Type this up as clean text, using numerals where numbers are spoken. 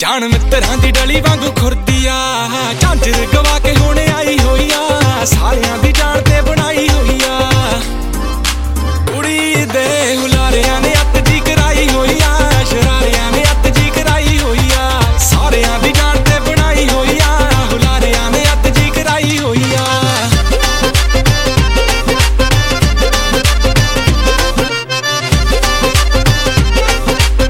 ਜਾਨ ਮਿੱਤਰਾਂ ਦੀ ਡਲੀ ਵਾਂਗੂ ਖੁਰਦੀ ਆ ਝਾਂਜਰ